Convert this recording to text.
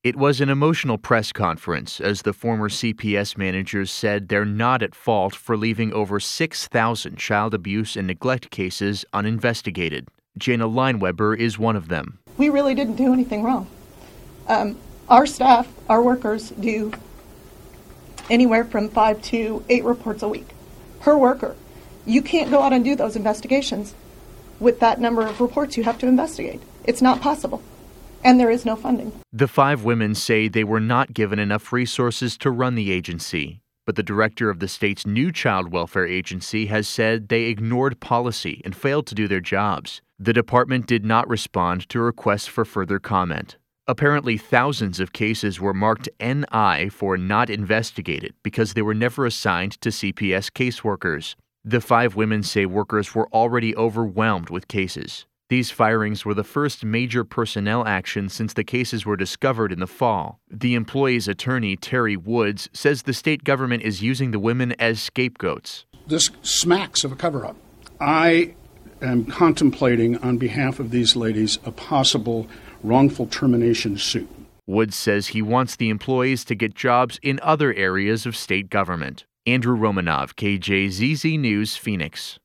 It was an emotional press conference as the former CPS managers said they're not at fault for leaving over 6,000 child abuse and neglect cases uninvestigated. Jana Lineweber is one of them. We really didn't do anything wrong. Our staff, our workers, do anywhere from 5 to 8 reports a week per worker. You can't go out and do those investigations with that number of reports you have to investigate. It's not possible. And there is no funding. The 5 women say they were not given enough resources to run the agency. But the director of the state's new child welfare agency has said they ignored policy and failed to do their jobs. The department did not respond to requests for further comment. Apparently, thousands of cases were marked NI for not investigated because they were never assigned to CPS caseworkers. The 5 women say workers were already overwhelmed with cases. These firings were the first major personnel action since the cases were discovered in the fall. The employee's attorney, Terry Woods, says the state government is using the women as scapegoats. This smacks of a cover-up. I am contemplating on behalf of these ladies a possible wrongful termination suit. Woods says he wants the employees to get jobs in other areas of state government. Andrew Romanov, KJZZ News, Phoenix.